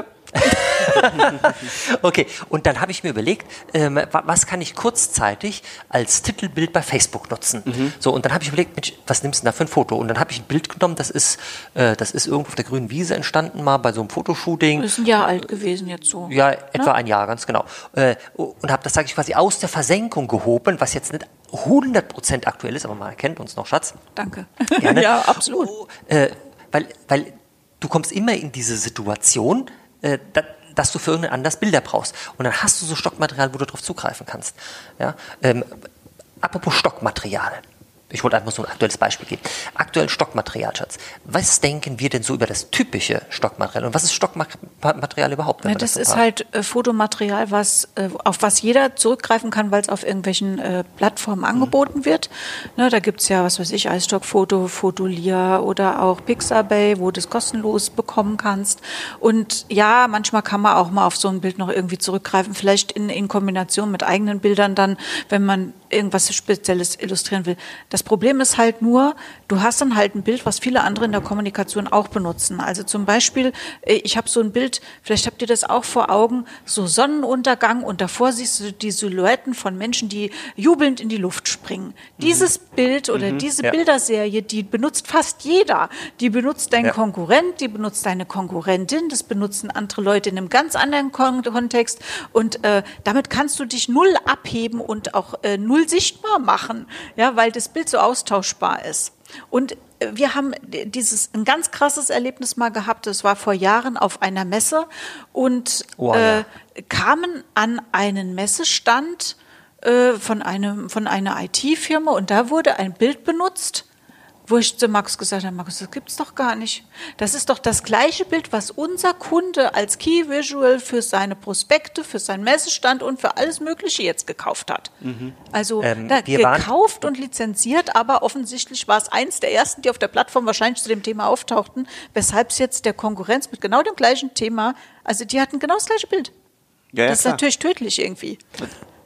Okay, und dann habe ich mir überlegt, ähm, was kann ich kurzzeitig als Titelbild bei Facebook nutzen? Mhm. So, und dann habe ich überlegt, Mensch, was nimmst du denn da für ein Foto? Und dann habe ich ein Bild genommen, das ist, äh, das ist irgendwo auf der grünen Wiese entstanden, mal bei so einem Fotoshooting. Das ist ein Jahr alt gewesen jetzt so. Ja, etwa ne? ein Jahr, ganz genau. Äh, und habe das, sage ich, quasi aus der Versenkung gehoben, was jetzt nicht hundert Prozent aktuell ist, aber man erkennt uns noch, Schatz. Danke. Gerne. Ja, absolut. Äh, weil, weil du kommst immer in diese Situation, äh, da, dass du für irgendeinen anders Bilder brauchst. Und dann hast du so Stockmaterial, wo du drauf zugreifen kannst. Ja? Ähm, apropos Stockmaterial. Ich wollte einfach so ein aktuelles Beispiel geben. Aktuell Stockmaterial, Schatz. Was denken wir denn so über das typische Stockmaterial? Und was ist Stockmaterial überhaupt? Ja, das, das ist halt äh, Fotomaterial, was, äh, auf was jeder zurückgreifen kann, weil es auf irgendwelchen äh, Plattformen angeboten mhm. wird. Ne, da gibt es ja, was weiß ich, iStock-Foto, Fotolia oder auch Pixabay, wo du es kostenlos bekommen kannst. Und ja, manchmal kann man auch mal auf so ein Bild noch irgendwie zurückgreifen, vielleicht in, in Kombination mit eigenen Bildern dann, wenn man irgendwas Spezielles illustrieren will. Das Problem ist halt nur, du hast dann halt ein Bild, was viele andere in der Kommunikation auch benutzen. Also zum Beispiel, ich habe so ein Bild, vielleicht habt ihr das auch vor Augen, so Sonnenuntergang und davor siehst du die Silhouetten von Menschen, die jubelnd in die Luft springen. Mhm. Dieses Bild oder mhm, diese ja. Bilderserie, die benutzt fast jeder. Die benutzt dein ja. Konkurrent, die benutzt deine Konkurrentin, das benutzen andere Leute in einem ganz anderen Kon- Kontext und äh, damit kannst du dich null abheben und auch äh, null sichtbar machen, ja, weil das Bild so austauschbar ist. Und wir haben dieses ein ganz krasses Erlebnis mal gehabt, das war vor Jahren auf einer Messe und oh, ja. äh, kamen an einen Messestand äh, von einem von einer I T-Firma und da wurde ein Bild benutzt, wo ich zu Max gesagt habe, Max, das gibt's doch gar nicht. Das ist doch das gleiche Bild, was unser Kunde als Key Visual für seine Prospekte, für seinen Messestand und für alles Mögliche jetzt gekauft hat. Mhm. Also ähm, da, gekauft und lizenziert, aber offensichtlich war es eins der ersten, die auf der Plattform wahrscheinlich zu dem Thema auftauchten, weshalb es jetzt der Konkurrenz mit genau dem gleichen Thema, also die hatten genau das gleiche Bild. Ja, ja, das ist klar. Natürlich tödlich irgendwie.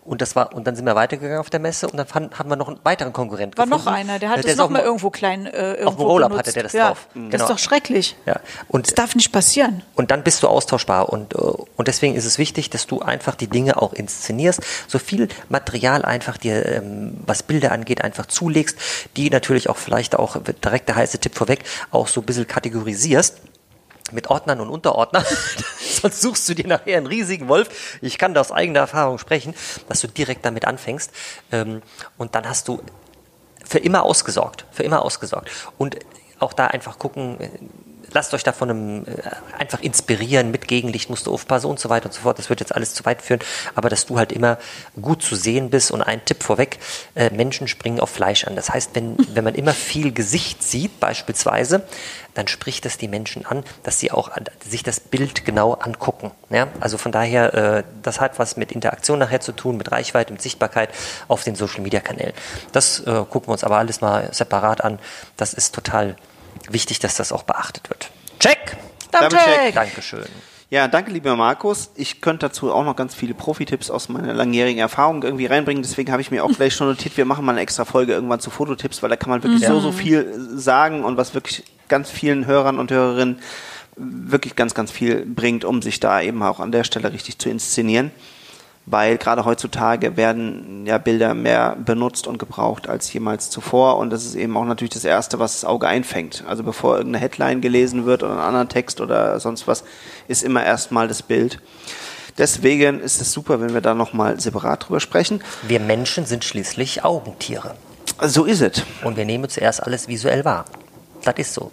Und das war, und dann sind wir weitergegangen auf der Messe und dann fand, haben wir noch einen weiteren Konkurrenten War gefunden. noch einer, der hat äh, es noch mal irgendwo klein äh, irgendwo auf dem Roll-Up benutzt. hatte der das ja, drauf. Das Genau. ist doch schrecklich. Ja. Und das darf nicht passieren. Und dann bist du austauschbar und, und deswegen ist es wichtig, dass du einfach die Dinge auch inszenierst, so viel Material einfach dir, ähm, was Bilder angeht, einfach zulegst, die natürlich auch vielleicht auch, direkt der heiße Tipp vorweg, auch so ein bisschen kategorisierst mit Ordnern und Unterordnern, sonst suchst du dir nachher einen riesigen Wolf. Ich kann da aus eigener Erfahrung sprechen, dass du direkt damit anfängst ähm, und dann hast du für immer ausgesorgt, für immer ausgesorgt. Und auch da einfach gucken, lasst euch da von einem äh, einfach inspirieren, mit Gegenlicht musst du aufpassen und so weiter und so fort. Das wird jetzt alles zu weit führen, aber dass du halt immer gut zu sehen bist. Und ein Tipp vorweg, äh, Menschen springen auf Fleisch an. Das heißt, wenn, wenn man immer viel Gesicht sieht beispielsweise, dann spricht das die Menschen an, dass sie auch an, sich das Bild genau angucken. Ja? Also von daher, äh, das hat was mit Interaktion nachher zu tun, mit Reichweite, mit Sichtbarkeit auf den Social-Media-Kanälen. Das äh, gucken wir uns aber alles mal separat an. Das ist total wichtig, dass das auch beachtet wird. Check! Double check! Dankeschön. Ja, danke, lieber Markus. Ich könnte dazu auch noch ganz viele Profi-Tipps aus meiner langjährigen Erfahrung irgendwie reinbringen. Deswegen habe ich mir auch gleich schon notiert, wir machen mal eine extra Folge irgendwann zu Fototipps, weil da kann man wirklich mhm. so, so viel sagen und was wirklich ganz vielen Hörern und Hörerinnen wirklich ganz, ganz viel bringt, um sich da eben auch an der Stelle richtig zu inszenieren. Weil gerade heutzutage werden ja Bilder mehr benutzt und gebraucht als jemals zuvor und das ist eben auch natürlich das Erste, was das Auge einfängt. Also bevor irgendeine Headline gelesen wird oder ein anderer Text oder sonst was, ist immer erstmal das Bild. Deswegen ist es super, wenn wir da nochmal separat drüber sprechen. Wir Menschen sind schließlich Augentiere. So ist es. Und wir nehmen zuerst alles visuell wahr. Das ist so.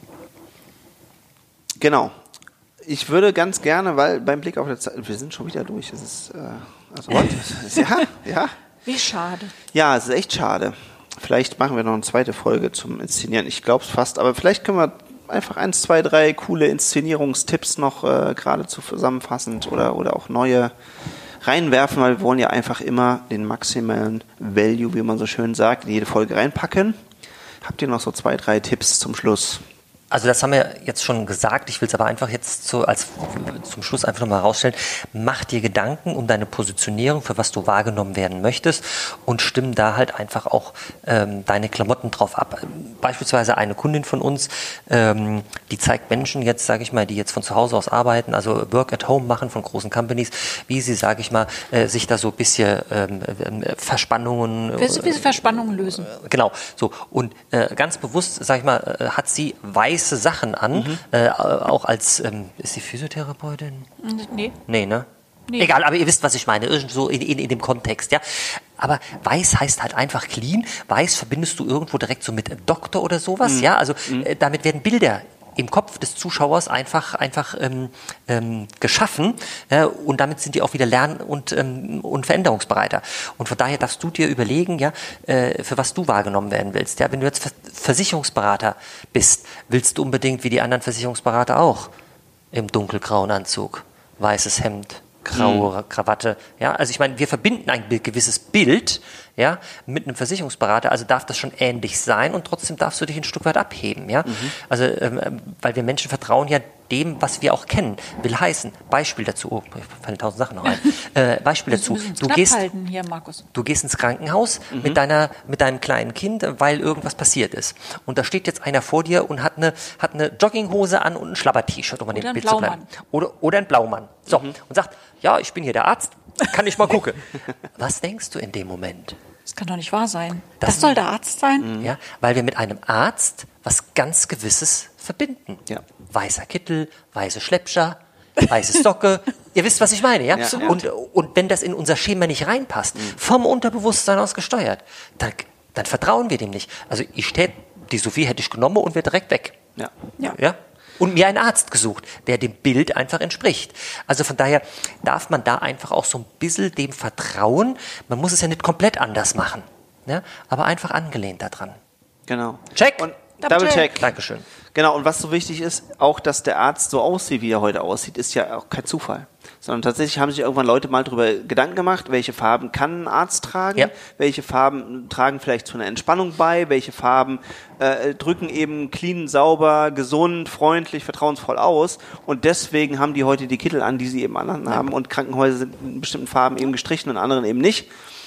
Genau. Ich würde ganz gerne, weil beim Blick auf die Zeit, wir sind schon wieder durch, das ist, äh, also, ja, ja. Wie schade. Ja, es ist echt schade. Vielleicht machen wir noch eine zweite Folge zum Inszenieren. Ich glaube es fast, aber vielleicht können wir einfach eins, zwei, drei coole Inszenierungstipps noch äh, geradezu zusammenfassend oder, oder auch neue reinwerfen, weil wir wollen ja einfach immer den maximalen Value, wie man so schön sagt, in jede Folge reinpacken. Habt ihr noch so zwei, drei Tipps zum Schluss? Also das haben wir jetzt schon gesagt, ich will es aber einfach jetzt so als zum Schluss einfach nochmal herausstellen. Mach dir Gedanken um deine Positionierung, für was du wahrgenommen werden möchtest und stimm da halt einfach auch ähm, deine Klamotten drauf ab. Beispielsweise eine Kundin von uns, ähm, die zeigt Menschen jetzt, sage ich mal, die jetzt von zu Hause aus arbeiten, also Work at Home machen von großen Companies, wie sie, sage ich mal, äh, sich da so ein bisschen ähm, äh, Verspannungen... Wie sie Verspannungen lösen. Äh, genau, so. Und äh, ganz bewusst, sage ich mal, äh, hat sie weiß Sachen an, mhm. äh, auch als, ähm, ist sie Physiotherapeutin? Nee. Nee, ne? Nee. Egal, aber ihr wisst, was ich meine, irgendwo in, in, in dem Kontext, ja. Aber weiß heißt halt einfach clean, weiß verbindest du irgendwo direkt so mit Doktor oder sowas, mhm. ja, also mhm. äh, damit werden Bilder im Kopf des Zuschauers einfach, einfach ähm, ähm, geschaffen äh, und damit sind die auch wieder lern- und, ähm, und veränderungsbereiter. Und von daher darfst du dir überlegen, ja, äh, für was du wahrgenommen werden willst. Ja, wenn du jetzt Ver- Versicherungsberater bist, willst du unbedingt wie die anderen Versicherungsberater auch im dunkelgrauen Anzug, weißes Hemd, graue mhm. Krawatte. Ja, also ich meine, wir verbinden ein gewisses Bild, ja, mit einem Versicherungsberater, also darf das schon ähnlich sein und trotzdem darfst du dich ein Stück weit abheben, ja. Mhm. Also, ähm, weil wir Menschen vertrauen ja dem, was wir auch kennen, will heißen, Beispiel dazu, oh, ich fallen tausend Sachen noch ein, äh, Beispiel dazu, du gehst, hier, Markus. du gehst ins Krankenhaus mhm. mit deiner, mit deinem kleinen Kind, weil irgendwas passiert ist. Und da steht jetzt einer vor dir und hat eine, hat eine Jogginghose an und ein Schlabber-T-Shirt, um an dem Bild zu bleiben. Oder, oder ein Blaumann. So. Mhm. Und sagt, ja, ich bin hier der Arzt, kann ich mal gucken. Was denkst du in dem Moment? Das kann doch nicht wahr sein. Das, das soll der Arzt sein? Ja, weil wir mit einem Arzt was ganz Gewisses verbinden. Ja. Weißer Kittel, weiße Schleppscher, weiße Socke. Ihr wisst, was ich meine, ja? Ja, und, und wenn das in unser Schema nicht reinpasst, mhm. vom Unterbewusstsein aus gesteuert, dann, dann vertrauen wir dem nicht. Also ich hätte, die Sophie hätte ich genommen und wäre direkt weg. Ja. Ja. ja? Und mir einen Arzt gesucht, der dem Bild einfach entspricht. Also von daher darf man da einfach auch so ein bisschen dem vertrauen. Man muss es ja nicht komplett anders machen, ne? Aber einfach angelehnt daran. Genau. Check. Und Double check. Dankeschön. Genau, und was so wichtig ist, auch, dass der Arzt so aussieht, wie er heute aussieht, ist ja auch kein Zufall. Sondern tatsächlich haben sich irgendwann Leute mal darüber Gedanken gemacht, welche Farben kann ein Arzt tragen, ja. welche Farben tragen vielleicht zu einer Entspannung bei, welche Farben äh, drücken eben clean, sauber, gesund, freundlich, vertrauensvoll aus. Und deswegen haben die heute die Kittel an, die sie eben anhaben. Ja. Und Krankenhäuser sind in bestimmten Farben eben gestrichen und anderen eben nicht.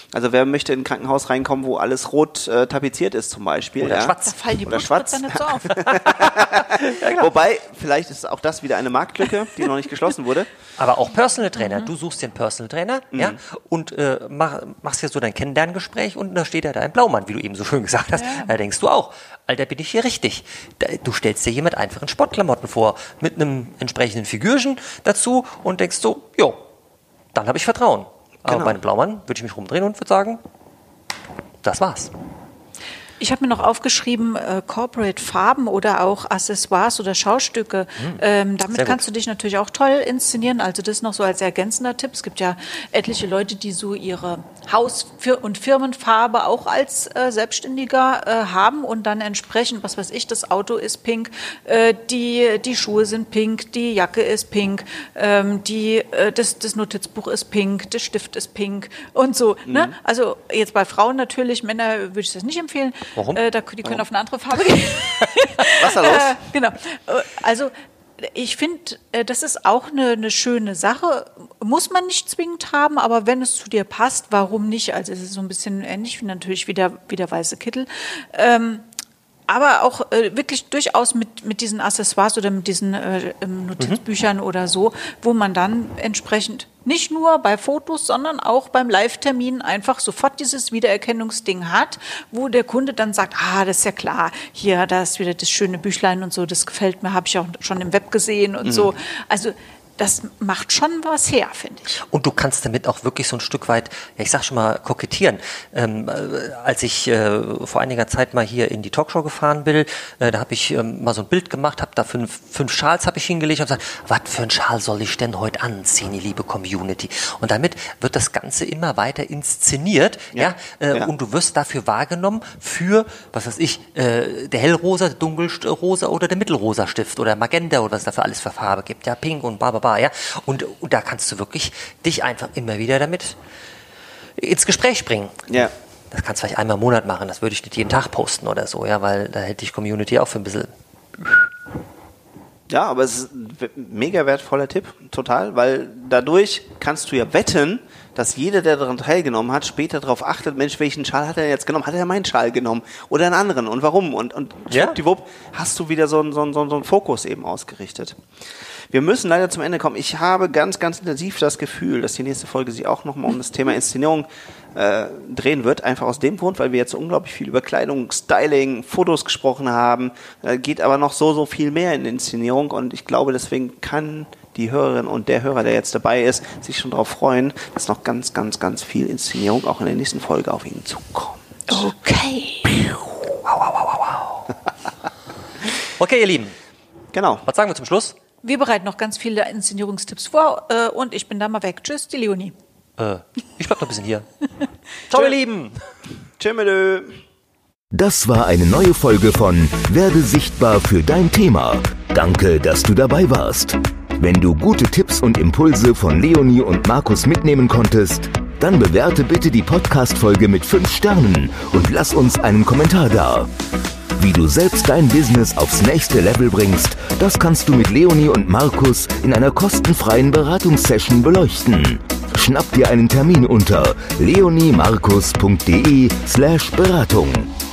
Also wer möchte in ein Krankenhaus reinkommen, wo alles rot äh, tapeziert ist zum Beispiel. Oder ja? schwarz. Da fallen die Oder schwarz. Blutspritzer nicht so auf. Ja, wobei, vielleicht ist auch das wieder eine Marktlücke, die noch nicht geschlossen wurde. Aber auch Personal Trainer. Mhm. Du suchst dir einen Personal Trainer, mhm. ja, und äh, mach, machst jetzt so dein Kennenlerngespräch und da steht ja da ein Blaumann, wie du eben so schön gesagt hast. Ja. Da denkst du auch, Alter, bin ich hier richtig. Du stellst dir jemand einfach in Sportklamotten vor, mit einem entsprechenden Figürchen dazu und denkst so, jo, dann habe ich Vertrauen. Aber genau. Bei einem Blaumann würde ich mich rumdrehen und würde sagen, das war's. Ich habe mir noch aufgeschrieben, äh, Corporate Farben oder auch Accessoires oder Schaustücke. Mhm. Ähm, damit kannst du dich natürlich auch toll inszenieren. Also das noch so als ergänzender Tipp. Es gibt ja etliche Leute, die so ihre Haus- und Firmenfarbe auch als äh, Selbstständiger äh, haben und dann entsprechend, was weiß ich, das Auto ist pink, äh, die, die Schuhe sind pink, die Jacke ist pink, ähm, die, äh, das, das Notizbuch ist pink, der Stift ist pink und so. Mhm. Ne? Also jetzt bei Frauen natürlich, Männer würde ich das nicht empfehlen. Warum? Äh, da, die können Warum? auf eine andere Farbe gehen. Was ist da los? Äh, genau. Also ich finde, das ist auch eine, eine schöne Sache. Muss man nicht zwingend haben, aber wenn es zu dir passt, warum nicht? Also es ist so ein bisschen ähnlich wie natürlich wie der, wie der weiße Kittel. Ähm, aber auch äh, wirklich durchaus mit, mit diesen Accessoires oder mit diesen äh, Notizbüchern mhm. oder so, wo man dann entsprechend nicht nur bei Fotos, sondern auch beim Live-Termin einfach sofort dieses Wiedererkennungsding hat, wo der Kunde dann sagt, ah, das ist ja klar, hier, da ist wieder das schöne Büchlein und so, das gefällt mir, habe ich auch schon im Web gesehen und mhm. so. Also das macht schon was her, finde ich. Und du kannst damit auch wirklich so ein Stück weit, ja, ich sag schon mal, kokettieren. Ähm, äh, als ich äh, vor einiger Zeit mal hier in die Talkshow gefahren bin, äh, da habe ich ähm, mal so ein Bild gemacht, habe da fünf, fünf Schals habe ich hingelegt und gesagt, was für ein Schal soll ich denn heute anziehen, die liebe Community? Und damit wird das Ganze immer weiter inszeniert, ja, ja, äh, ja. Und du wirst dafür wahrgenommen für, was weiß ich, äh, der hellrosa, der dunkelrosa oder der mittelrosa Stift oder Magenta oder was es da für alles für Farbe gibt, ja, pink und bla bla bla. Ja? Und, und da kannst du wirklich dich einfach immer wieder damit ins Gespräch bringen. Ja. Das kannst du vielleicht einmal im Monat machen, das würde ich nicht jeden Tag posten oder so, ja, weil da hätte ich Community auch für ein bisschen. Ja, aber es ist ein mega wertvoller Tipp, total, weil dadurch kannst du ja wetten, dass jeder, der daran teilgenommen hat, später darauf achtet, Mensch, welchen Schal hat er jetzt genommen? Hat er meinen Schal genommen? Oder einen anderen? Und warum? Und, und ja. schwuppdiwupp hast du wieder so einen, so, einen, so einen Fokus eben ausgerichtet. Wir müssen leider zum Ende kommen. Ich habe ganz, ganz intensiv das Gefühl, dass die nächste Folge sich auch nochmal um das Thema Inszenierung äh, drehen wird. Einfach aus dem Grund, weil wir jetzt so unglaublich viel über Kleidung, Styling, Fotos gesprochen haben. Da geht aber noch so, so viel mehr in Inszenierung. Und ich glaube, deswegen kann die Hörerin und der Hörer, der jetzt dabei ist, sich schon darauf freuen, dass noch ganz, ganz, ganz viel Inszenierung auch in der nächsten Folge auf ihn zukommt. Okay. Wow, wow, wow, wow. Okay, ihr Lieben. Genau. Was sagen wir zum Schluss? Wir bereiten noch ganz viele Inszenierungstipps vor äh, und ich bin da mal weg. Tschüss, die Leonie. Äh, ich bleib noch ein bisschen hier. Ciao, ihr Lieben. Tschüss. Das war eine neue Folge von Werde sichtbar für dein Thema. Danke, dass du dabei warst. Wenn du gute Tipps und Impulse von Leonie und Markus mitnehmen konntest, dann bewerte bitte die Podcast-Folge mit fünf Sternen und lass uns einen Kommentar da. Wie du selbst dein Business aufs nächste Level bringst, das kannst du mit Leonie und Markus in einer kostenfreien Beratungssession beleuchten. Schnapp dir einen Termin unter leoniemarkus punkt de slash Beratung.